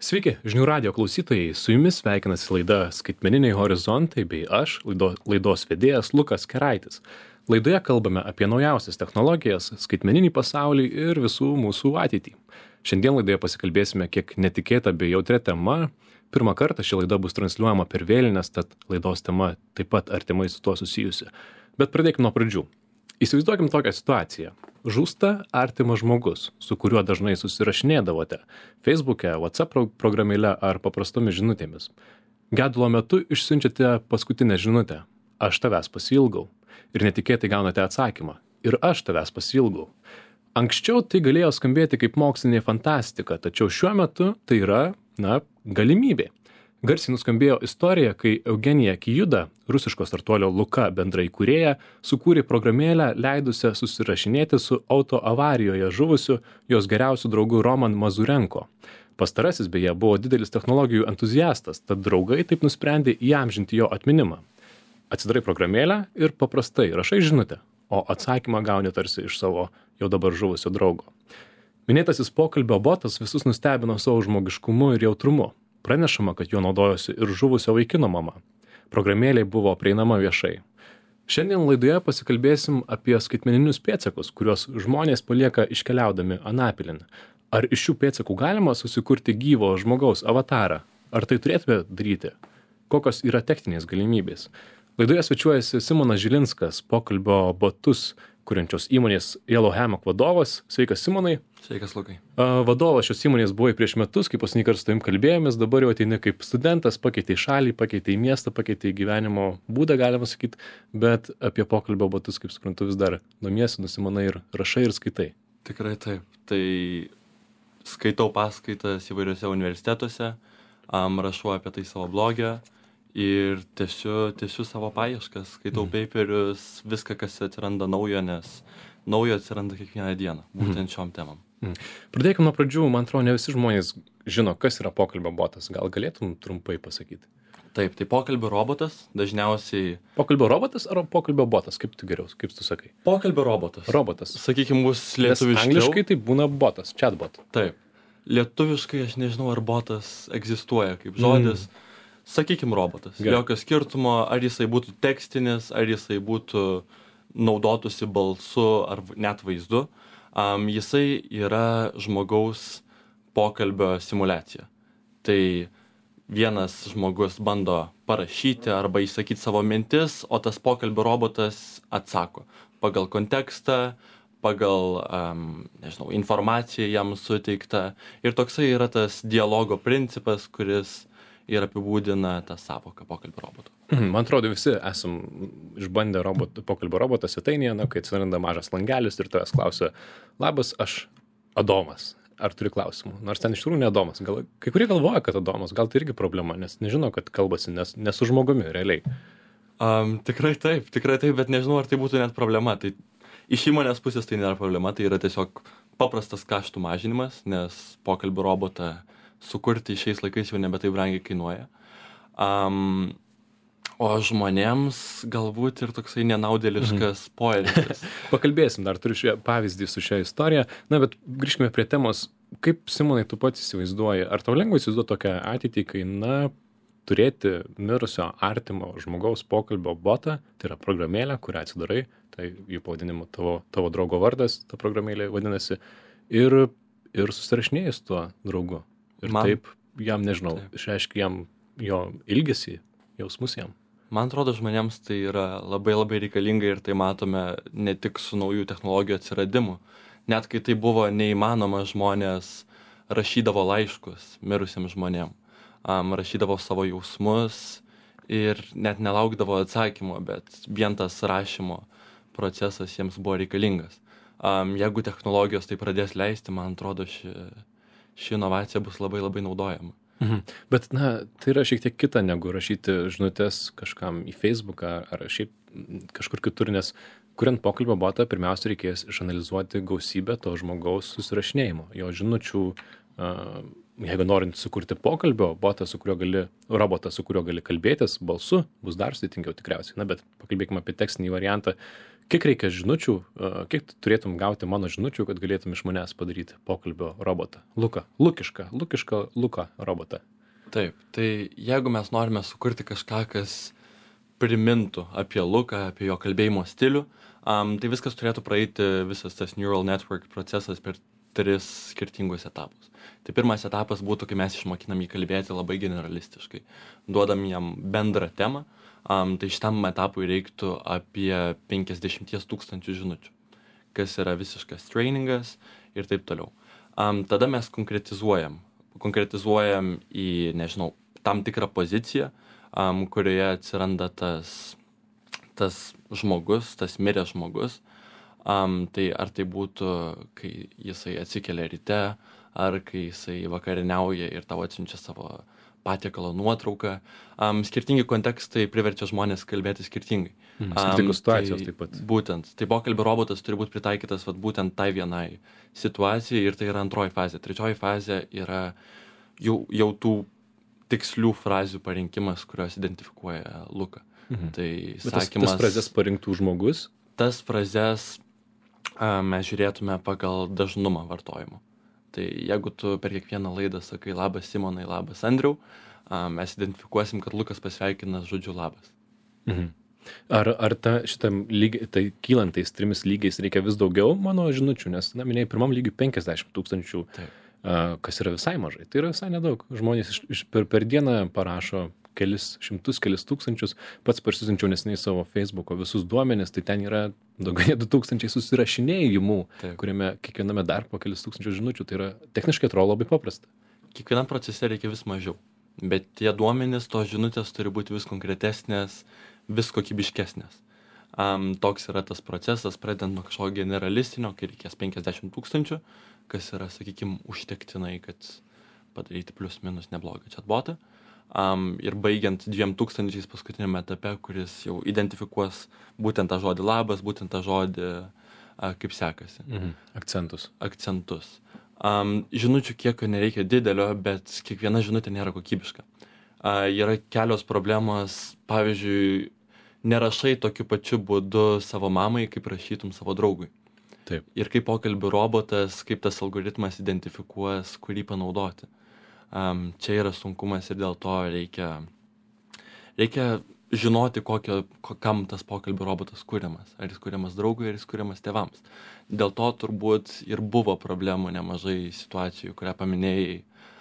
Sveiki, žinių radio klausytojai, su jumis sveikinasi laida Skaitmeniniai horizontai bei aš, laidos vedėjas Lukas Keraitis. Laidoje kalbame apie naujausias technologijas, skaitmeninį pasaulį ir visų mūsų ateitį. Šiandien laidoje pasikalbėsime kiek netikėtą bei jautrią temą. Pirmą kartą ši laida bus transliuojama per vėlines, tad laidos tema taip pat artimai su tuo susijusi. Bet pradėkime nuo pradžių. Įsivaizduokim tokią situaciją. Žūsta artimas žmogus, su kuriuo dažnai susirašinėdavote Facebook'e, WhatsApp programėle ar paprastomis žinutėmis. Gedulo metu išsiunčiate paskutinę žinutę. Aš tavęs pasiilgau. Ir netikėtai gaunate atsakymą. Ir aš tavęs pasiilgau. Anksčiau tai galėjo skambėti kaip mokslinė fantastika, tačiau šiuo metu tai yra, galimybė. Garsiai nuskambėjo istorija, kai Eugenija Kijuda, rusiško startuolio Luka bendraįkūrėja, sukūrė programėlę leidusią susirašinėti su autoavarijoje žuvusiu jos geriausiu draugu Roman Mazurenko. Pastarasis beje buvo didelis technologijų entuziastas, tad draugai taip nusprendė įamžinti jo atminimą. Atsidarai programėlę ir paprastai rašai žinutę, o atsakymą gauni tarsi iš savo jau dabar žuvusio draugo. Minėtasis pokalbio botas visus nustebino savo žmogiškumu ir jautrumu. Pranešama, kad juo naudojosi ir žuvusio vaikino mama. Programėlė buvo prieinama viešai. Šiandien laidoje pasikalbėsim apie skaitmeninius pėdsakus, kuriuos žmonės palieka iškeliaudami anapilin. Ar iš šių pėdsakų galima susikurti gyvo žmogaus avatarą? Ar tai turėtume daryti? Kokios yra techninės galimybės? Laidoje svečiuojasi Simonas Žilinskas, pokalbio botus kuriančios įmonės Yellow Hammock vadovas. Sveikas, Simonai. Sveikas, Lukai. Vadovas šios įmonės buvo prieš metus, kai paskutinį kartą su tavim kalbėjomės, dabar jau ateini kaip studentas, pakeitei šalį, pakeitei miestą, pakeitei gyvenimo būdą, galima sakyti, bet apie pokalbio botus, kaip suprantu, vis dar domiesi, nusimanai ir rašai ir skaitai. Tikrai taip. Tai skaitau paskaitas įvairiuose universitetuose, rašau apie tai savo blogę ir tęsiu savo paieškas, skaitau paperius, viską, kas atsiranda naujo, nes naujo atsiranda kiekvieną dieną, būtent šiom temam. Pradėkime nuo pradžių, man atrodo, ne visi žmonės žino, kas yra pokalbio botas. Gal galėtum trumpai pasakyti? Taip, tai pokalbio robotas dažniausiai... Pokalbio robotas ar pokalbio botas? Kaip tu geriau, kaip tu sakai? Pokalbio robotas. Robotas. Sakykime, bus lietuviškiau. Angliškai tai būna botas, chatbot. Taip. Lietuviškai aš nežinau, ar botas egzistuoja kaip žodis. Sakykime, robotas. Gerai. Jokio skirtumo, ar jisai būtų tekstinis, ar jisai būtų naudotųsi balsu ar net vaizdu. Jisai yra žmogaus pokalbio simulacija. Tai vienas žmogus bando parašyti arba išsakyti savo mintis, o tas pokalbio robotas atsako pagal kontekstą, pagal, informaciją jam suteiktą. Ir toksai yra tas dialogo principas, kuris ir apibūdina tą savoką pokalbio roboto. Man atrodo, visi esam išbandę pokalbio robotą svetainėje, kai atsiranda mažas langelis ir tavęs klausia, labas, aš Adomas. Ar turi klausimų? Nors ten iš tikrųjų ne Adomas. Kai kurie galvoja, kad Adomas, gal tai irgi problema, nes nežino, kad kalbasi ne su žmogumi, realiai. Tikrai taip, bet nežinau, ar tai būtų net problema. Tai iš įmonės pusės tai nėra problema, tai yra tiesiog paprastas kaštų mažinimas, nes pokalbio robotą sukurti šiais laikais jau nebe taip brangiai kainuoja. O žmonėms galbūt ir toksai nenaudėliškas poelgis. Pakalbėsim, dar turiu pavyzdį su šia istorija. Bet grįžkime prie temos. Kaip, Simonai, tu pats įsivaizduoji? Ar tau lengva įsivaizduoti tokią ateitį, kai, turėti mirusio artimo žmogaus pokalbio botą, tai yra programėlė, kurią atsidarai, tai jų pavadinimu tavo draugo vardas, ta programėlė vadinasi, ir susirašinėjai su tuo draugu. Ir taip jam, nežinau, išreiškia jam jo ilgesį, jausmus jam. Man atrodo, žmonėms tai yra labai labai reikalinga ir tai matome ne tik su naujų technologijų atsiradimu. Net kai tai buvo neįmanoma, žmonės rašydavo laiškus mirusiems žmonėm, rašydavo savo jausmus ir net nelaukdavo atsakymo, bet vien tas rašymo procesas jiems buvo reikalingas. Jeigu technologijos tai pradės leisti, man atrodo, ši inovacija bus labai labai naudojama. Bet, tai yra šiek tiek kita negu rašyti žinutės kažkam į Facebooką ar šiaip kažkur kitur, nes kuriant pokalbio botą, pirmiausia reikės išanalizuoti gausybę to žmogaus susirašinėjimo, jo žinučių, jeigu norint sukurti pokalbio botą, robotą, su kuriuo gali kalbėtis balsu, bus dar sudėtingiau tikriausiai. Na, bet pakalbėkime apie tekstinį variantą. Kiek reikia žinučių, kiek turėtum gauti mano žinučių, kad galėtum iš manęs padaryti pokalbio robotą? Lukišką Luką robotą. Taip, tai jeigu mes norime sukurti kažką, kas primintų apie Luką, apie jo kalbėjimo stilių, tai viskas turėtų praeiti visas tas neural network procesas per 3 skirtingus etapus. Tai pirmas etapas būtų, kai mes išmokinam jį kalbėti labai generalistiškai. Duodam jam bendrą temą, tai šitam etapui reiktų apie 50 000 žinučių, kas yra visiškas trainingas ir taip toliau. Tada mes konkretizuojam į, nežinau, tam tikrą poziciją, kurioje atsiranda tas žmogus, tas miręs žmogus. Tai ar tai būtų, kai jisai atsikelia ryte, ar kai jisai vakarieniauja ir tau atsiunčia savo patiekalo nuotrauką. Skirtingi kontekstai priverčia žmonės kalbėti skirtingai. Skirtingos situacijos taip pat. Būtent. Tai pokalbio robotas turi būti pritaikytas būtent tai vienai situacijai ir tai yra antroji fazė. Trečioji fazė yra jau tų tikslių frazių parinkimas, kurios identifikuoja Luką. Tai sakymas... Tas frazes parinktų žmogus? Tas frazes mes žiūrėtume pagal dažnumą vartojimo. Tai jeigu tu per kiekvieną laidą sakai labas Simonai, labas Andriau, mes identifikuosim, kad Lukas pasveikina žodžiu labas. Ar šitam lygiai, tai kylantais 3 lygiais reikia vis daugiau mano žinučių, nes, minėjai, pirmam lygiui 50 000, kas yra visai mažai. Tai yra visai nedaug. Žmonės per dieną parašo kelis šimtus, kelis tūkstančius, pats parsiunčiau neseniai savo Facebooko visus duomenis, tai ten yra daugiau nei 2000 susirašinėjimų, kuriame kiekviename dar po kelis tūkstančius žinučių, tai yra techniškai atrodo labai paprasta. Kiekvienam procese reikia vis mažiau, bet tie duomenys, tos žinutės turi būti vis konkretesnės, vis kokybiškesnės. Toks yra tas procesas, pradedant nuo kažkokio generalistinio, kai reikės 50 000, kas yra, sakykime, užtektinai, kad padaryti plius minus neblogą chatbotą. Ir baigiant 2000 paskutiniame etape, kuris jau identifikuos būtent tą žodį labas, būtent tą žodį, kaip sekasi. Akcentus. Žinučių kiekio nereikia didelio, bet kiekviena žinutė nėra kokybiška. Yra kelios problemos, pavyzdžiui, nerašai tokiu pačiu būdu savo mamai, kaip rašytum savo draugui. Taip. Ir kaip pokalbių robotas, kaip tas algoritmas identifikuos, kurį panaudoti. Čia yra sunkumas ir dėl to reikia žinoti, kam tas pokalbių robotas kuriamas. Ar jis kuriamas draugui, ar jis kuriamas tėvams. Dėl to turbūt ir buvo problemų nemažai situacijų, kurią paminėjai,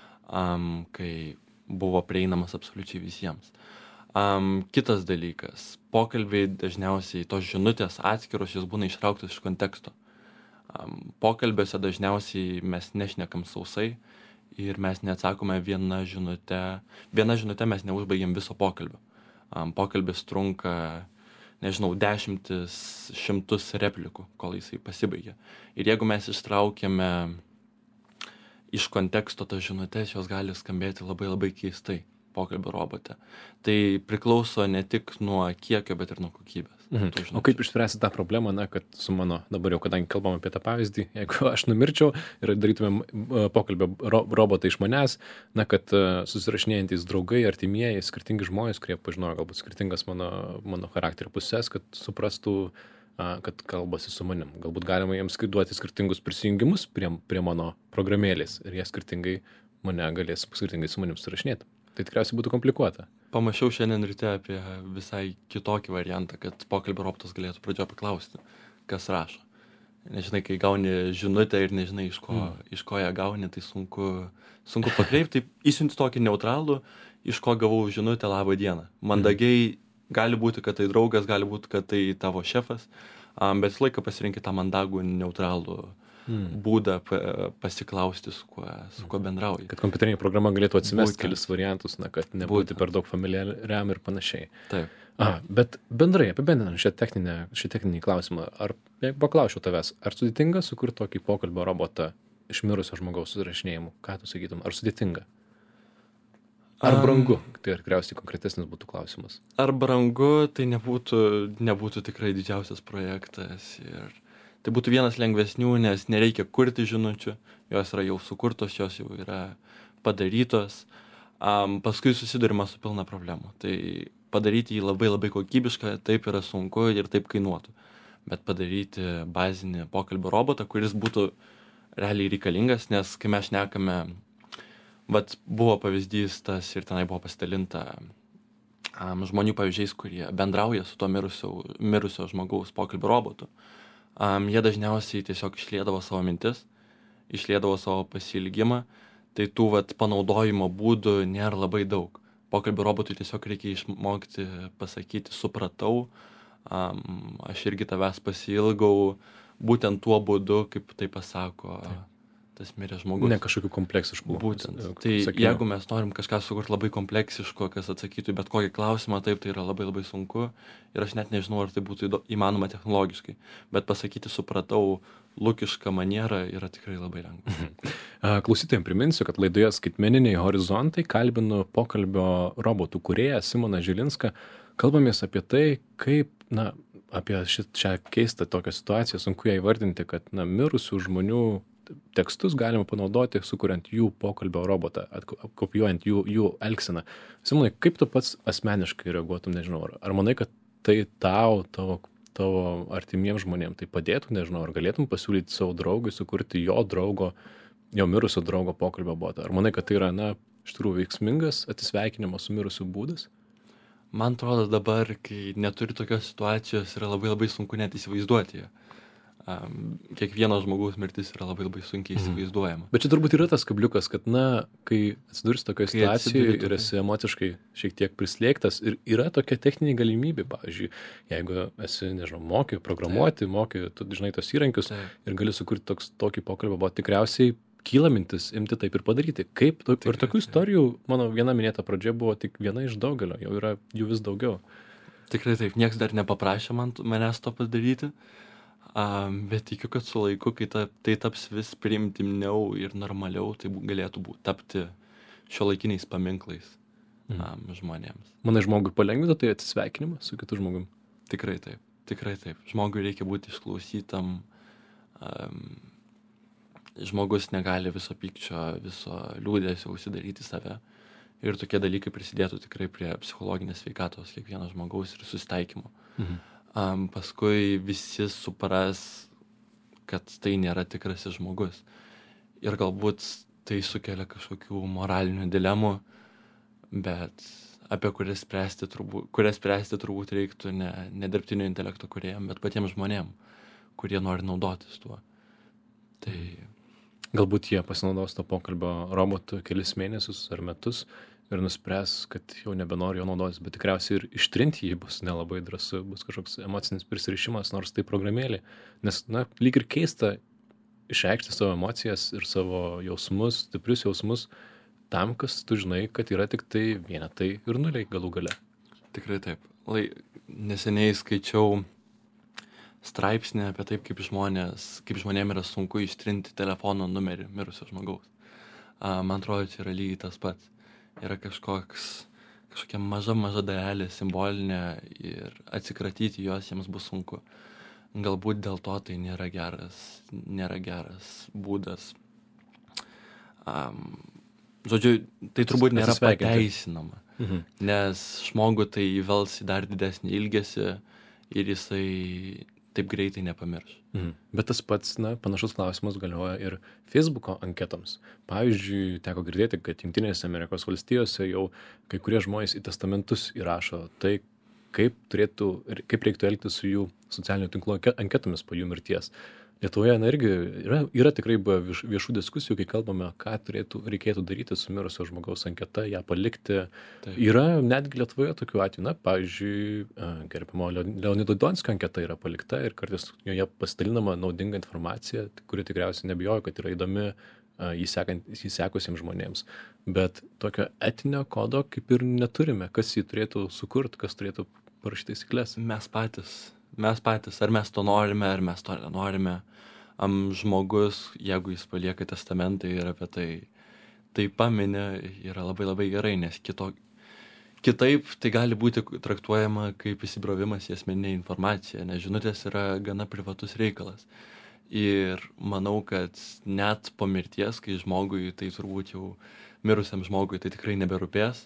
kai buvo prieinamas absoliučiai visiems. Kitas dalykas. Pokalbiai dažniausiai, tos žinutės atskiros, jos būna ištrauktos iš konteksto. Pokalbiuose dažniausiai mes nešnekam sausai, ir mes neatsakome viena žinute mes neužbaigiam viso pokalbio. Pokalbis trunka, nežinau, 10, 100 replikų, kol jisai pasibaigia. Ir jeigu mes ištraukiame iš konteksto tas žinutės, jos gali skambėti labai labai keistai pokalbio robote. Tai priklauso ne tik nuo kiekio, bet ir nuo kokybės. O kaip išspręsti tą problemą, kad su mano, dabar jau kadangi kalbam apie tą pavyzdį, jeigu aš numirčiau ir darytumėm pokalbio robotą iš manęs, kad susirašinėjantys draugai, artimieji, skirtingi žmonės, kurie pažinojo galbūt skirtingas mano charakterio pusės, kad suprastų, kad kalbasi su manim. Galbūt galima jiems duoti skirtingus prisijungimus prie mano programėlės ir jie skirtingai mane galės skirtingai su manim susirašinėti. Tai tikriausiai būtų komplikuota. Pamačiau šiandien ryte apie visai kitokį variantą, kad pokalbio robotas galėtų pradžioje paklausti, kas rašo. Nežinai, kai gauni žinutę ir nežinai, iš ko ją gauni, tai sunku pakreipti. Tai įsiunti tokį neutralų, iš ko gavau žinutę labą dieną. Mandagiai gali būti, kad tai draugas, gali būti, kad tai tavo šefas, bet visą laiką pasirinkti tą mandagų neutralų būdą pasiklausti, su kuo bendrauji. Kad kompiuterinė programa galėtų atsivesti kelis variantus, kad nebūti per daug familiariam ir panašiai. Taip. Bet bendrai, apibendrinant šį techninį klausimą, ar paklausčiau tavęs, ar sudėtinga sukurti tokį pokalbio robotą iš mirusio žmogaus susirašinėjimų? Ką tu sakytum? Ar sudėtinga? Ar brangu? Tai tikriausiai konkretesnis būtų klausimas. Ar brangu, tai nebūtų tikrai didžiausias projektas ir tai būtų vienas lengvesnių, nes nereikia kurti žinučių, jos yra jau sukurtos, jos jau yra padarytos, paskui susidurima su pilna problemų. Tai padaryti jį labai labai kokybišką, taip yra sunku ir taip kainuotų. Bet padaryti bazinį pokalbio robotą, kuris būtų realiai reikalingas, nes kai mes šnekame, vat buvo pavyzdys tas ir tenai buvo pasidalinta žmonių pavyzdžiais, kurie bendrauja su to mirusio žmogaus pokalbio robotu. Jie dažniausiai tiesiog išliedavo savo mintis, išliedavo savo pasiilgimą, tai tų vat panaudojimo būdų nėra labai daug. Pokalbio robotui tiesiog reikia išmokti pasakyti, supratau, aš irgi tavęs pasiilgau, būtent tuo būdu, kaip tai pasako tas miręs žmogus. Ne kažkokių kompleksiškų. Būtent. Tai jeigu mes norim kažką sukurti labai kompleksiško, kas atsakytų į bet kokį klausimą, taip, tai yra labai labai sunku ir aš net nežinau, ar tai būtų įmanoma technologiškai. Bet pasakyti supratau lukišką manierą yra tikrai labai lengva. Klausytojams priminsiu, kad laidoje Skaitmeniniai horizontai kalbinu pokalbio robotų kūrėją Simoną Žilinską. Kalbamės apie tai, kaip, apie šią keistą tokią situaciją, sunku ją įvardinti, kad mirusių žmonių tekstus galima panaudoti, sukuriant jų pokalbio robotą, kopijuojant jų elgseną. Simonai, kaip tu pats asmeniškai reaguotum, nežinau, ar manai, kad tai tavo artimiems žmonėms tai padėtų, nežinau, ar galėtum pasiūlyti savo draugui sukurti jo mirusio draugo pokalbio botą? Ar manai, kad tai yra, iš tikrųjų veiksmingas atsisveikinimo su mirusiu būdas? Man atrodo dabar, kai neturi tokios situacijos, yra labai labai sunku net įsivaizduoti ją. Kiekvieno žmogaus mirtis yra labai labai sunkiai įsivaizduojama. Bet čia turbūt yra tas kabliukas, kad, kai atsidursi tokioje situacijoje ir esi emociškai šiek tiek prislėgtas ir yra tokia techninė galimybė, pavyzdžiui, jeigu esi, nežinau, programuoti, tu žinai tos įrankius ir gali sukurti tokį pokalbį, buvo tikriausiai kyla mintis imti taip ir padaryti. Ir tokių istorijų, mano viena minėta pradžia buvo tik viena iš daugelio, jau yra jų vis daugiau. Tikrai taip, nieks dar nepaprašė manęs to padaryti. Bet tikiu, kad su laiku, kai tai taps vis priimtiniau ir normaliau, tai galėtų tapti šiuolaikiniais paminklais žmonėms. Manai, žmogui palengvina tai atsisveikinimą su kitu žmogum? Tikrai taip, tikrai taip. Žmogui reikia būti išklausytam. Žmogus negali viso pykčio, viso liūdesio užsidaryti save. Ir tokie dalykai prisidėtų tikrai prie psichologinės sveikatos kiekvieno žmogaus ir susitaikymo. Paskui visi supras, kad tai nėra tikrasis žmogus. Ir galbūt tai sukelia kažkokių moralinių dilemų, bet apie kurias spręsti turbūt reiktų ne dirbtinio intelekto kūrėjam, bet patiems žmonėm, kurie nori naudotis tuo. Tai galbūt jie pasinaudos to pokalbio robotu kelis mėnesius ar metus ir nuspręs, kad jau nebenori jo naudotis, bet tikriausiai ir ištrinti jį bus nelabai drąsu, bus kažkoks emocinis prisirišimas, nors tai programėlė. Nes, lyg ir keista išreikšti savo emocijas ir savo jausmus, stiprius jausmus, tam, kas tu žinai, kad yra tik tai vienetai ir nuliai galų gale. Tikrai taip. Neseniai skaičiau straipsnį apie taip, kaip žmonėm yra sunku ištrinti telefono numerį mirusio žmogaus. Man atrodo, čia yra lygiai tas pats. Yra kažkokia maža dalelė simbolinė ir atsikratyti jos jiems bus sunku. Galbūt dėl to tai nėra geras būdas. Žodžiu, tai turbūt nėra pateisinama, nes žmogų tai įvels į dar didesnį ilgesį ir jisai taip greitai nepamirš. Bet tas pats, panašus klausimas galioja ir Facebooko anketoms. Pavyzdžiui, teko girdėti, kad Jungtinėse Amerikos valstijose jau kai kurie žmonės į testamentus įrašo tai, kaip reiktų elgtis su jų socialinių tinklų anketomis po jų mirties. Lietuvoje irgi yra tikrai viešų diskusijų, kai kalbame, ką reikėtų daryti su mirusio žmogaus anketa, ją palikti. Taip. Yra netgi Lietuvoje tokių atvejų, pavyzdžiui, gerbiamo Leonido Donskio anketa yra palikta ir kartais joje pasidalinama naudinga informacija, kuri tikriausiai nebijojo, kad yra įdomi jį sekusiems žmonėms. Bet tokio etinio kodo kaip ir neturime, kas jį turėtų sukurti, kas turėtų parašyti taisyklės. Mes patys, ar mes to norime, ar mes to nenorime. Žmogus, jeigu jis palieka testamentą ir apie tai paminė, yra labai labai gerai, nes kitaip tai gali būti traktuojama kaip įsibrovimas į asmeninę informaciją, nes žinutės yra gana privatus reikalas. Ir manau, kad net po mirties, kai žmogui tai turbūt jau mirusiam žmogui tai tikrai neberūpės,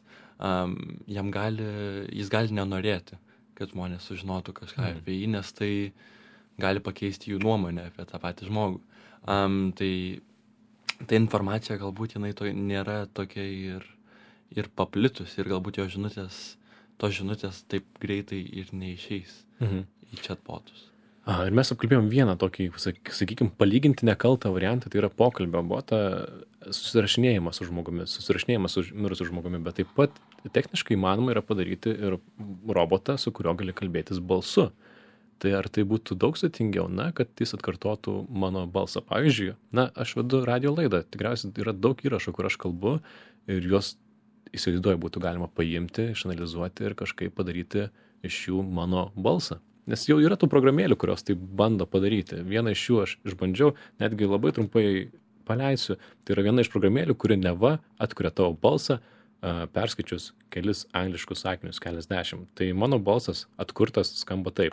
jis gali nenorėti, kad žmonės sužinotų kažką apie jį, nes tai gali pakeisti jų nuomonę apie tą patį žmogų. Tai ta informacija galbūt jinai nėra tokia ir paplitusi ir galbūt tos žinutės taip greitai ir neišeis į chatbotus. Ir mes apkalbėjom vieną tokį, sakykime, palyginti nekaltą variantą, tai yra pokalbio botą, susirašinėjimas su žmogumi, susirašinėjimas su mirusiu žmogumi, bet taip pat techniškai įmanoma yra padaryti ir robotą, su kuriuo gali kalbėtis balsu. Tai ar tai būtų daug sudėtingiau, kad jis atkartotų mano balsą. Pavyzdžiui, aš vedu radio laidą, tikriausiai yra daug įrašų, kur aš kalbu ir juos, įsivaizduoju, būtų galima paimti, išanalizuoti ir kažkaip padaryti iš jų mano balsą. Nes jau yra tų programėlių, kurios tai bando padaryti. Vieną iš jų aš išbandžiau, netgi labai trumpai paleisiu. Tai yra viena iš programėlių, kuri neva atkuria tavo balsą, perskaičius kelis angliškus sakinius, keliasdešimt. Tai mano balsas atkurtas skamba taip.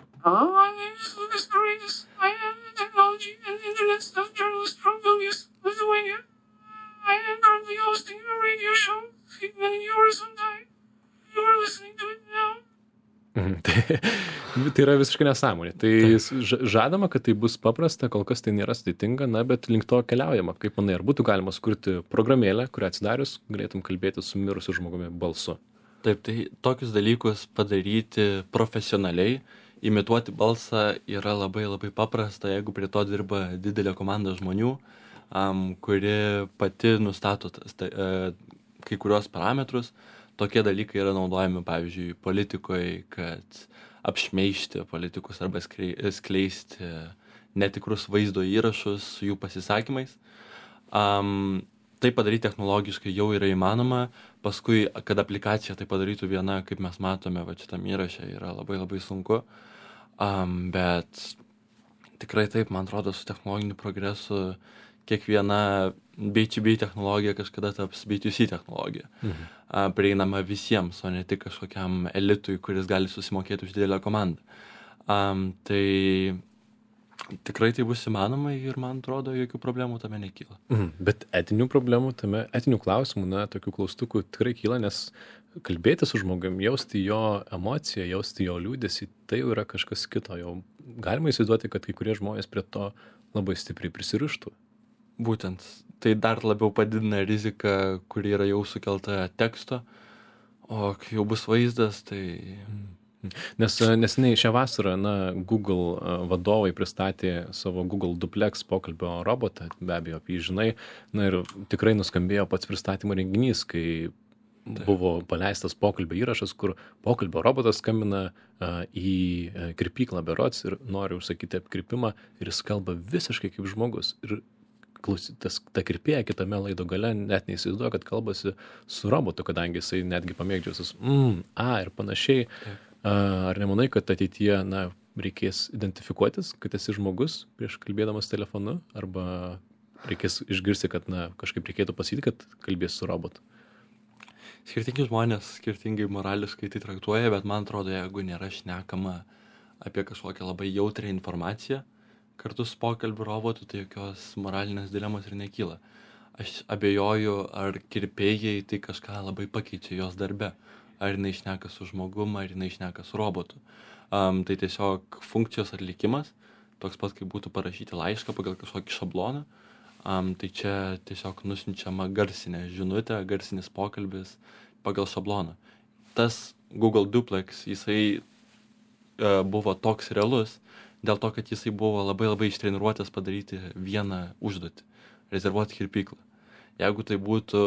Tai yra visiškai nesąmonė. Tai žadama, kad tai bus paprasta, kol kas tai nėra sudėtinga, bet link to keliaujama. Kaip manai, ar būtų galima sukurti programėlę, kurią atsidarius galėtum kalbėti su mirusiu žmogumi balsu? Taip, tai tokius dalykus padaryti profesionaliai, imituoti balsą yra labai labai paprasta, jeigu prie to dirba didelė komanda žmonių, kuri pati nustato kai kurios parametrus. Tokie dalykai yra naudojami, pavyzdžiui, politikoje, kad apšmeižti politikus arba skleisti netikrus vaizdo įrašus su jų pasisakymais. Tai padaryti technologiškai jau yra įmanoma. Paskui, kad aplikacija tai padarytų viena, kaip mes matome, šitam įraše yra labai labai sunku. Bet tikrai taip, man atrodo, su technologiniu progresu kiekviena B2B technologija kažkada taps B2C technologija. Prieinama visiems, o ne tik kažkokiam elitui, kuris gali susimokėti už didelę komandą. Tai tikrai tai bus įmanoma ir man atrodo, jokių problemų tame nekyla. Bet etinių problemų tame, etinių klausimų, tokių klaustukų tikrai kyla, nes kalbėti su žmogum, jausti jo emociją, jausti jo liūdesį, tai jau yra kažkas kito. Jau galima įsivaizduoti, kad kai kurie žmonės prie to labai stipriai prisirištų. Būtent. Tai dar labiau padidina riziką, kuri yra jau sukelta teksto, o kai jau bus vaizdas, tai... Nes neseniai šią vasarą, Google vadovai pristatė savo Google Duplex pokalbio robotą, be abejo, apie jį žinai, ir tikrai nuskambėjo pats pristatymo renginys, kai buvo paleistas pokalbio įrašas, kur pokalbio robotas skambina į kirpyklą berods ir nori užsakyti apkirpimą ir jis kalba visiškai kaip žmogus. Ir ta kirpėja kitame laido gale net neįsivaizduoja, kad kalbasi su robotu, kadangi jisai netgi pamėgdžiausias ir panašiai. Ar nemanai, kad ateityje reikės identifikuotis, kad esi žmogus prieš kalbėdamas telefonu, arba reikės išgirsti, kad kažkaip reikėtų pasakyti, kad kalbės su robotu? Skirtingi žmonės skirtingai morališkai tai traktuoja, bet man atrodo, jeigu nėra šnekama apie kažkokią labai jautrią informaciją, kartu su pokalbių robotu, tai jokios moralinės dilemos ir nekyla. Aš abejoju, ar kirpėjai tai kažką labai pakeičia jos darbe. Ar jinai šneka su žmogum, ar jinai šneka su robotu. Tai tiesiog funkcijos atlikimas, toks pat kaip būtų parašyti laišką pagal kažkokį šabloną. Tai čia tiesiog nusiunčiama garsinė žinutė, garsinis pokalbis pagal šabloną. Tas Google Duplex, jisai buvo toks realus, dėl to, kad jisai buvo labai labai ištreniruotas padaryti vieną užduotį, rezervuoti kirpyklą. Jeigu tai būtų,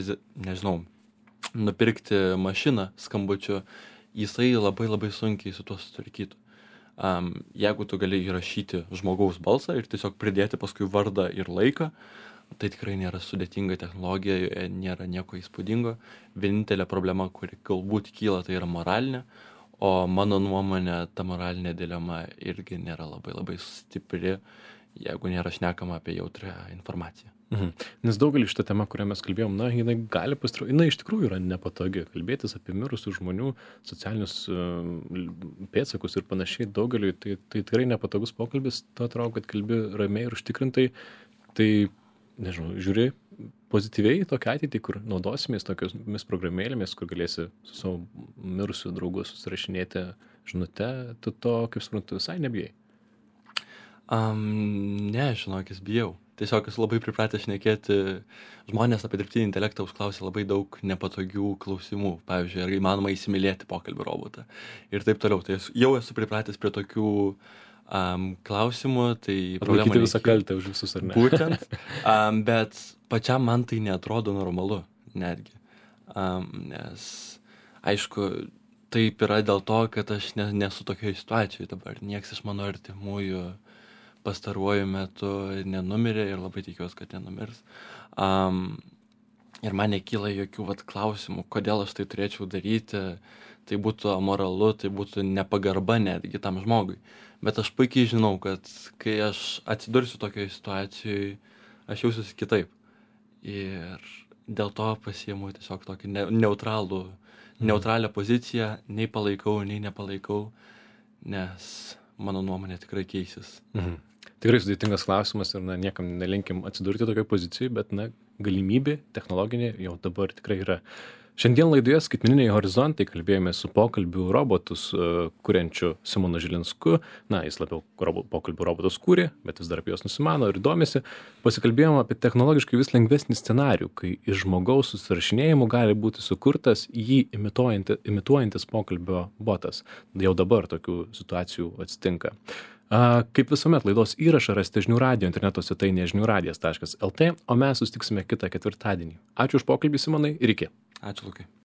nupirkti mašiną skambučiu, jisai labai labai sunkiai su tuo sutvarkytų. Jeigu tu gali įrašyti žmogaus balsą ir tiesiog pridėti paskui vardą ir laiką, tai tikrai nėra sudėtinga technologija, nėra nieko įspūdingo. Vienintelė problema, kuri galbūt kyla, tai yra moralinė. O mano nuomonė, ta moralinė dilema irgi nėra labai labai stipri, jeigu nėra šnekama apie jautrią informaciją. Nes daugelį šitą temą, kurią mes kalbėjom, jinai iš tikrųjų yra nepatogi. Kalbėtis apie mirusių žmonių socialinius pėdsakus ir panašiai daugeliui, tai tikrai nepatogus pokalbis, tu atrodo, kad kalbi ramiai ir užtikrintai, tai, žiūri, pozityviai tokią ateitį, kur naudosimės tokiomis programėlėmis, kur galėsi su savo mirusiu draugu susirašinėti žinute, tu to, kaip suprantu, visai nebijai? Ne, žinokis, bijau. Tiesiog esu labai pripratęs šnekėti, žmonės apie dirbtinį intelektą užklausia labai daug nepatogių klausimų. Pavyzdžiui, ar įmanoma įsimylėti pokalbių robotą ir taip toliau. Tai jau esu pripratęs prie tokių klausimų, tai problema Atlaikyti visą kaltę už visus, ar ne? Būtent, bet pačiam man tai neatrodo normalu netgi. Nes, aišku, taip yra dėl to, kad aš nesu tokioje situacijoje dabar. Nieks iš mano artimųjų pastaruoju metu nenumirė ir labai tikiuosi, kad nenumirs. Ir man nekyla jokių klausimų, kodėl aš tai turėčiau daryti, tai būtų amoralu, tai būtų nepagarba netgi tam žmogui. Bet aš puikiai žinau, kad kai aš atsidursiu tokioje situacijoje, aš jausiuosi kitaip. Ir dėl to pasiimu tiesiog tokį neutralią poziciją, nei palaikau, nei nepalaikau, nes mano nuomonė tikrai keisis. Tikrai sudėtingas klausimas ir niekam nelinkim atsidurti tokioje pozicijoje, bet galimybė technologinė jau dabar tikrai yra. Šiandien laidoje Skaitmeniniai horizontai kalbėjome su pokalbių robotus kuriančiu Simonu Žilinsku. Jis labiau pokalbių robotus kūrė, bet vis dar apie juos nusimano ir domisi. Pasikalbėjome apie technologiškai vis lengvesnį scenarijų, kai iš žmogaus susirašinėjimų gali būti sukurtas jį imituojantis pokalbio botas. Jau dabar tokių situacijų atsitinka. Kaip visuomet, laidos įrašą rasite žinių radijo interneto svetainėje žiniųradijas.lt, o mes susitiksime kitą ketvirtadienį. Ačiū už pokalbį, Simonai, ir iki. Ačiū, Lukai.